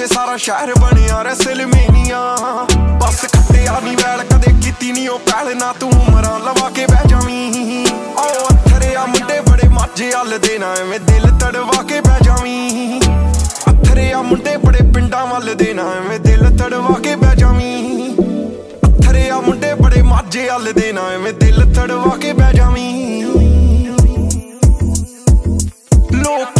ਪਿੱਛੇ ਸਾਰਾ ਸ਼ਹਿਰ ਬਣਿਆ ਰੈਸਲਮੇਨੀਆ। ਬਸ ਕੱਟਿਆ ਨੀ ਵੈਲ ਕਦੇ ਕੀਤੀ ਨੀ ਉਹ ਪਹਿਲ ਨਾ ਤੂੰ ਉਮਰਾਂ ਲਵਾ ਕੇ ਬਹਿ ਜਾਵੀਂ। ਓ ਅੱਥਰੇ ਆ ਮੁੰਡੇ ਬੜੇ ਮਾਝੇ ਹੱਲ ਦੇ ਨਾ ਐਵੇਂ ਦਿਲ ਤੜਵਾ ਕੇ ਬਹਿ ਜਾਵੀਂ। ਅੱਥਰੇ ਆ ਮੁੰਡੇ ਬੜੇ ਪਿੰਡਾਂ ਵੱਲ ਦੇ ਨਾ ਐਵੇਂ ਦਿਲ ਤੜਵਾ ਕੇ ਬਹਿ ਜਾਵੀਂ। ਅੱਥਰੇ ਆ ਮੁੰਡੇ ਬੜੇ ਮਾਝੇ ਹੱਲ ਦੇ ਨਾ ਐਵੇਂ ਦਿਲ ਤੜਵਾ ਕੇ ਬਹਿ ਜਾਵੀਂ।